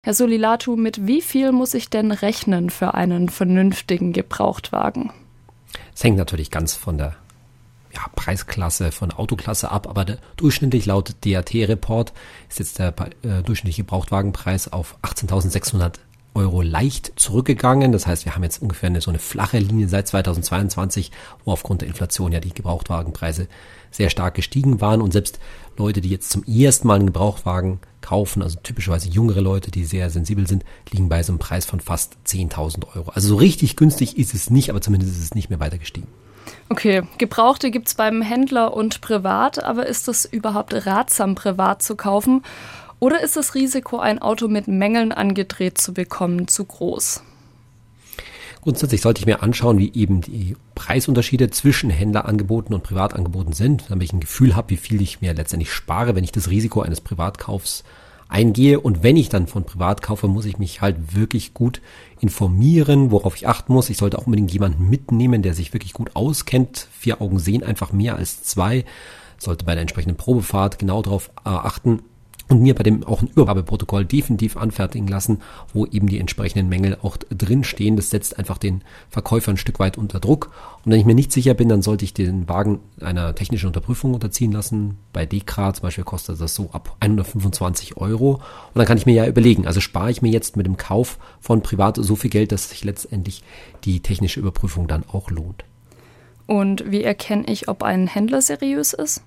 Herr Solilatu, mit wie viel muss ich denn rechnen für einen vernünftigen Gebrauchtwagen? Es hängt natürlich ganz von der Preisklasse, von der Autoklasse ab, aber durchschnittlich laut DAT-Report ist jetzt der durchschnittliche Gebrauchtwagenpreis auf 18.600 € leicht zurückgegangen. Das heißt, wir haben jetzt ungefähr so eine flache Linie seit 2022, wo aufgrund der Inflation ja die Gebrauchtwagenpreise sehr stark gestiegen waren. Und selbst Leute, die jetzt zum ersten Mal einen Gebrauchtwagen kaufen, also typischerweise jüngere Leute, die sehr sensibel sind, liegen bei so einem Preis von fast 10.000 €. Also so richtig günstig ist es nicht, aber zumindest ist es nicht mehr weiter gestiegen. Okay, Gebrauchte gibt's beim Händler und privat, aber ist es überhaupt ratsam, privat zu kaufen? Oder ist das Risiko, ein Auto mit Mängeln angedreht zu bekommen, zu groß? Grundsätzlich sollte ich mir anschauen, wie eben die Preisunterschiede zwischen Händlerangeboten und Privatangeboten sind, damit ich ein Gefühl habe, wie viel ich mir letztendlich spare, wenn ich das Risiko eines Privatkaufs eingehe. Und wenn ich dann von privat kaufe, muss ich mich halt wirklich gut informieren, worauf ich achten muss. Ich sollte auch unbedingt jemanden mitnehmen, der sich wirklich gut auskennt. 4 Augen sehen einfach mehr als 2. Sollte bei der entsprechenden Probefahrt genau darauf achten. Und mir bei dem auch ein Übergabeprotokoll definitiv anfertigen lassen, wo eben die entsprechenden Mängel auch drin stehen. Das setzt einfach den Verkäufer ein Stück weit unter Druck. Und wenn ich mir nicht sicher bin, dann sollte ich den Wagen einer technischen Unterprüfung unterziehen lassen. Bei DEKRA zum Beispiel kostet das so ab 125 €. Und dann kann ich mir ja überlegen, also spare ich mir jetzt mit dem Kauf von privat so viel Geld, dass sich letztendlich die technische Überprüfung dann auch lohnt. Und wie erkenne ich, ob ein Händler seriös ist?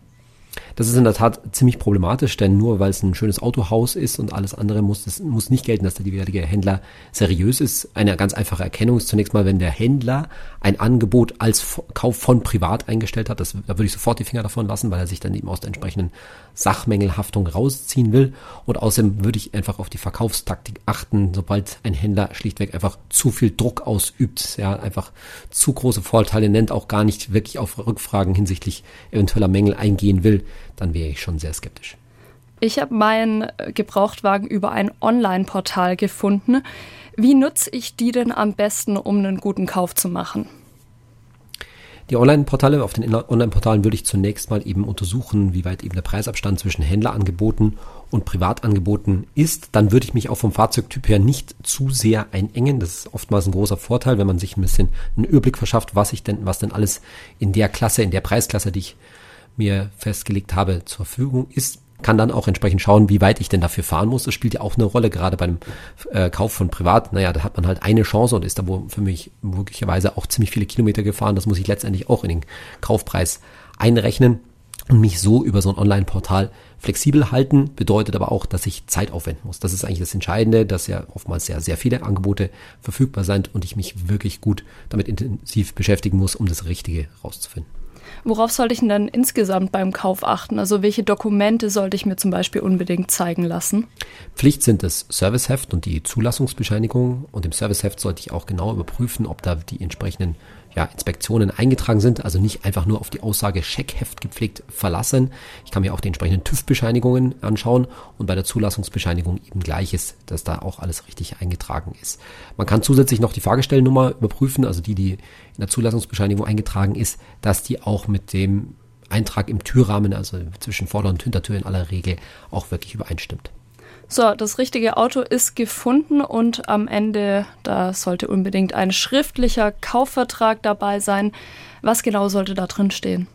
Das ist in der Tat ziemlich problematisch, denn nur weil es ein schönes Autohaus ist und alles andere muss nicht gelten, dass der jeweilige Händler seriös ist. Eine ganz einfache Erkennung ist zunächst mal, wenn der Händler ein Angebot als Kauf von privat eingestellt hat. Da würde ich sofort die Finger davon lassen, weil er sich dann eben aus der entsprechenden Sachmängelhaftung rausziehen will. Und außerdem würde ich einfach auf die Verkaufstaktik achten, sobald ein Händler schlichtweg einfach zu viel Druck ausübt, ja, einfach zu große Vorteile nennt, auch gar nicht wirklich auf Rückfragen hinsichtlich eventueller Mängel eingehen will, dann wäre ich schon sehr skeptisch. Ich habe meinen Gebrauchtwagen über ein Online-Portal gefunden. Wie nutze ich die denn am besten, um einen guten Kauf zu machen? Die Online-Portale, auf den Online-Portalen würde ich zunächst mal eben untersuchen, wie weit eben der Preisabstand zwischen Händlerangeboten und Privatangeboten ist. Dann würde ich mich auch vom Fahrzeugtyp her nicht zu sehr einengen. Das ist oftmals ein großer Vorteil, wenn man sich ein bisschen einen Überblick verschafft, was denn alles in der Klasse, in der Preisklasse, die ich mir festgelegt habe, zur Verfügung ist. Kann dann auch entsprechend schauen, wie weit ich denn dafür fahren muss. Das spielt ja auch eine Rolle, gerade beim Kauf von privat. Naja, da hat man halt eine Chance und ist da für mich möglicherweise auch ziemlich viele Kilometer gefahren. Das muss ich letztendlich auch in den Kaufpreis einrechnen und mich so über so ein Online-Portal flexibel halten. Bedeutet aber auch, dass ich Zeit aufwenden muss. Das ist eigentlich das Entscheidende, dass ja oftmals sehr, sehr viele Angebote verfügbar sind und ich mich wirklich gut damit intensiv beschäftigen muss, um das Richtige rauszufinden. Worauf sollte ich denn dann insgesamt beim Kauf achten? Also welche Dokumente sollte ich mir zum Beispiel unbedingt zeigen lassen? Pflicht sind das Serviceheft und die Zulassungsbescheinigung. Und im Serviceheft sollte ich auch genau überprüfen, ob da die entsprechenden Inspektionen eingetragen sind. Also nicht einfach nur auf die Aussage Checkheft gepflegt verlassen. Ich kann mir auch die entsprechenden TÜV-Bescheinigungen anschauen und bei der Zulassungsbescheinigung eben Gleiches, dass da auch alles richtig eingetragen ist. Man kann zusätzlich noch die Fahrgestellnummer überprüfen, also die in der Zulassungsbescheinigung eingetragen ist, dass die auch mit dem Eintrag im Türrahmen, also zwischen Vorder- und Hintertür in aller Regel, auch wirklich übereinstimmt. So, das richtige Auto ist gefunden und am Ende, da sollte unbedingt ein schriftlicher Kaufvertrag dabei sein. Was genau sollte da drin stehen?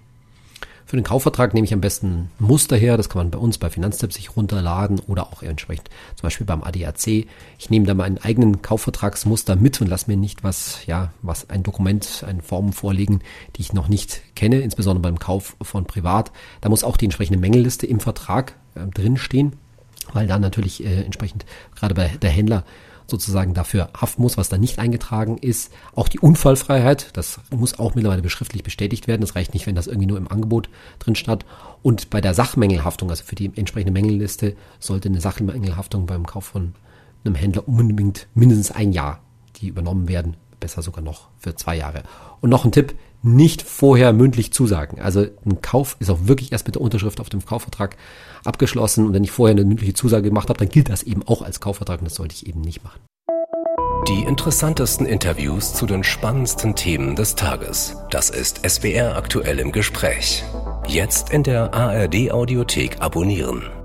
Für den Kaufvertrag nehme ich am besten ein Muster her. Das kann man bei uns bei Finanztipp sich runterladen oder auch entsprechend zum Beispiel beim ADAC. Ich nehme da meinen eigenen Kaufvertragsmuster mit und lasse mir nicht was ein Dokument, eine Form vorlegen, die ich noch nicht kenne, insbesondere beim Kauf von privat. Da muss auch die entsprechende Mängelliste im Vertrag drinstehen, weil dann natürlich entsprechend gerade bei der Händler sozusagen dafür haften muss, was da nicht eingetragen ist. Auch die Unfallfreiheit, das muss auch mittlerweile schriftlich bestätigt werden. Das reicht nicht, wenn das irgendwie nur im Angebot drin stand. Und bei der Sachmängelhaftung, also für die entsprechende Mängelliste, sollte eine Sachmängelhaftung beim Kauf von einem Händler unbedingt mindestens 1 Jahr, die übernommen werden, besser sogar noch für 2 Jahre. Und noch ein Tipp, nicht vorher mündlich zusagen. Also ein Kauf ist auch wirklich erst mit der Unterschrift auf dem Kaufvertrag abgeschlossen. Und wenn ich vorher eine mündliche Zusage gemacht habe, dann gilt das eben auch als Kaufvertrag und das sollte ich eben nicht machen. Die interessantesten Interviews zu den spannendsten Themen des Tages. Das ist SWR aktuell im Gespräch. Jetzt in der ARD Audiothek abonnieren.